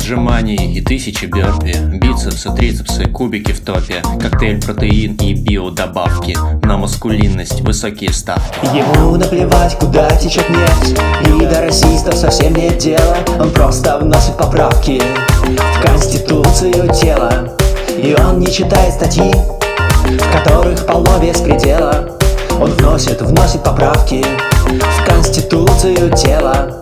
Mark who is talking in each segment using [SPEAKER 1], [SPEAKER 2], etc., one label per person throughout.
[SPEAKER 1] отжиманий и тысячи бёрпи, бицепсы, трицепсы, кубики в топе, коктейль, протеин и биодобавки, на маскулинность высокие ставки.
[SPEAKER 2] Ему наплевать, куда течет нефть, и до расистов совсем нет дела. Он просто вносит поправки в конституцию тела. И он не читает статьи, в которых полно беспредела. Он вносит поправки в конституцию тела.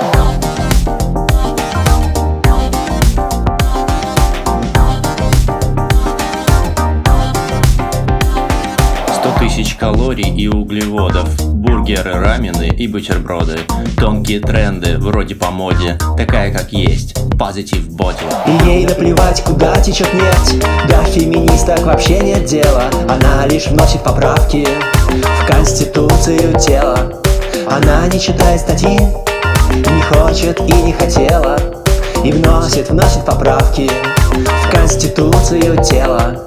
[SPEAKER 1] 100 тысяч калорий и углеводов, бургеры, рамены и бутерброды, тонкие тренды вроде по моде, такая как есть, позитив боди.
[SPEAKER 2] И ей наплевать, куда течет нефть, до феминисток вообще нет дела. Она лишь вносит поправки в конституцию тела. Она не читает статьи, не хочет и не хотела, и вносит поправки в конституцию тела.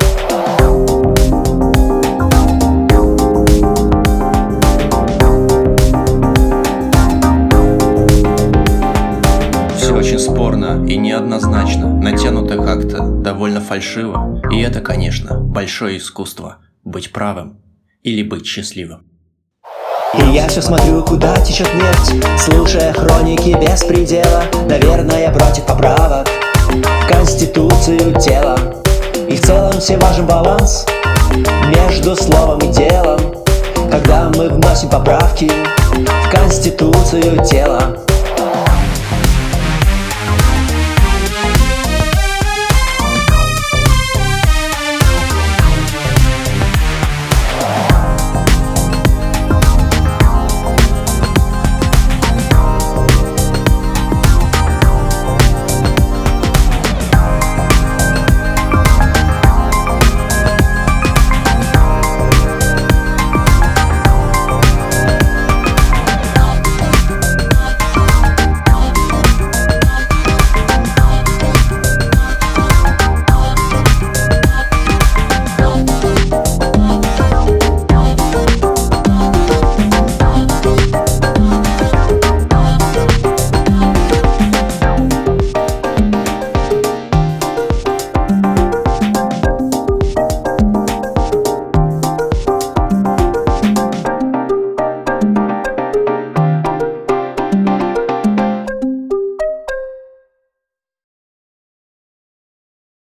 [SPEAKER 1] Очень спорно и неоднозначно, натянуто как-то, довольно фальшиво. И это, конечно, большое искусство – быть правым или быть счастливым.
[SPEAKER 2] И я все смотрю, куда течет нефть, слушая хроники беспредела. Наверное, против поправок в конституцию тела. И в целом все важен баланс между словом и делом, когда мы вносим поправки в конституцию тела.